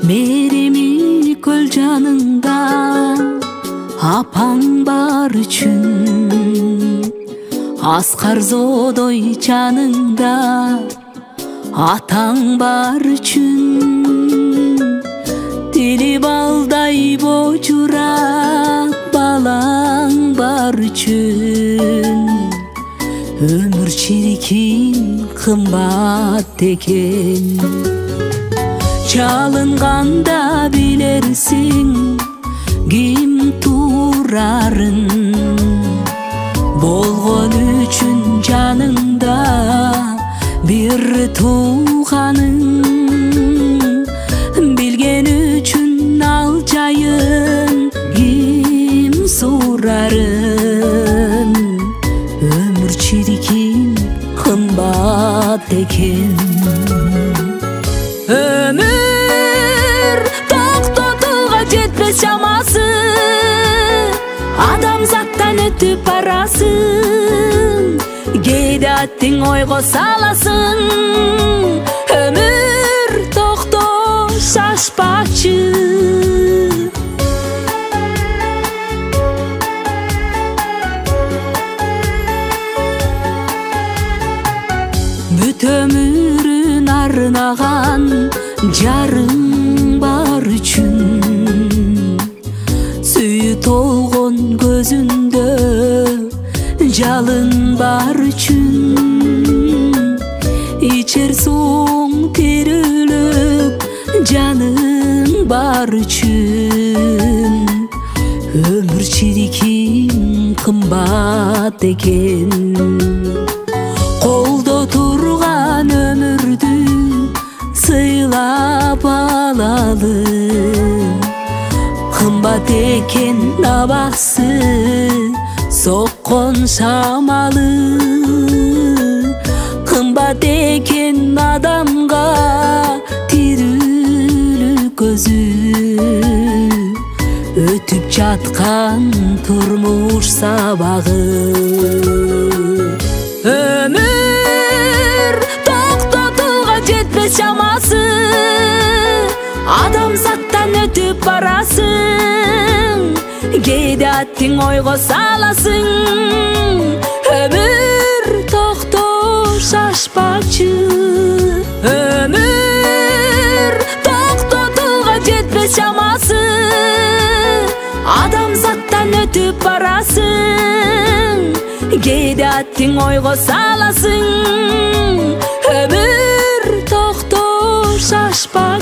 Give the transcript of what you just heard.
Мереми көл жаныңда апаң бар үчүн, Аскар Зоодой жаныңда атаң бар үчүн, тили балдай божурап балаң бар үчүн, өмүр чиркин кымбат экен. Чалынганда билерсиң ким турарын, болгон үчүн жаныңда бир тууганың, билген үчүн ал жайын ким сурарын, өмүр чиркин кымбат экен. Өмүр токтотууга жетпес чамасы, адамзаттан өтүп барасың, кээде аттың ойго саласың. Өмүр токто шашпачы, бүт өмүрүн арнаган жарың бар үчүн, сүйүү толгон көзүндө жалын бар үчүн, ичер суң тирүүлүк жаның бар үчүн, өмүр чиркин кымбат экен. Колдо турган өмүрдү сыйлап алалы, кымбат экен абасы соккон шамалы, кымбат экен адамга тирүүлүк көзү, өтүп жаткан турмуш сабагы. Өмүр токтотууга жетпес чамасы, адамзаттан өтүп барасың, кээде аттың ойго саласың. Өмүр токто шашпачы, өмүр токтотууга жетпес чамасы, адамзаттан өтүп барасың, кээде аттың ойго саласың. Өмүр токто шашпачы.